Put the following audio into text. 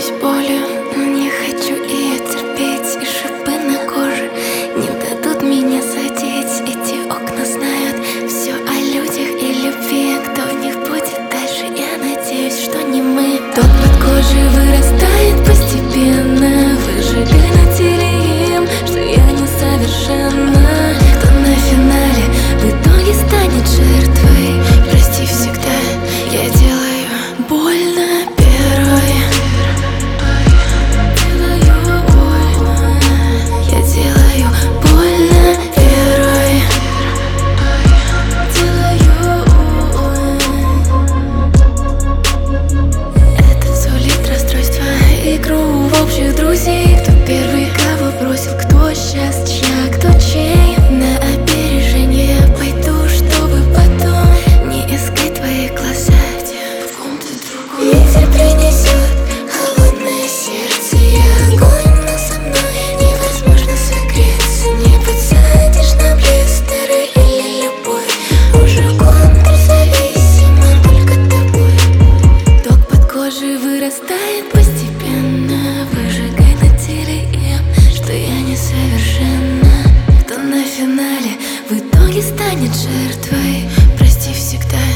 Борюсь болью, но не хочу ее терпеть. И шипы на коже не дадут меня задеть. Эти окна знают все о людях и любви. Кто в них будет дальше, я надеюсь, что не мы. Тот под кожей вырастает постепенно, выжигая на теле им, что я несовершенна. Кто на финале в итоге станет жертвой, прости всегда, я делаю больно первой. Я делаю больно первой. Это сулит расстройство, игру в общих друзей. Кто первый, кого бросил, кто сейчас чья, кто чей. На опережение пойду, чтобы потом не искать твои глаза в ком-то другом. Ветер принесет холодное сердце и огонь, но со мной невозможно согреться. Не подсадишь на блистеры или любовь, уже контрзависимо только тобой. Ток под кожей вырастает постепенно, выжигай на теле им, что я несовершенна. Кто на финале в итоге станет жертвой, прости всегда.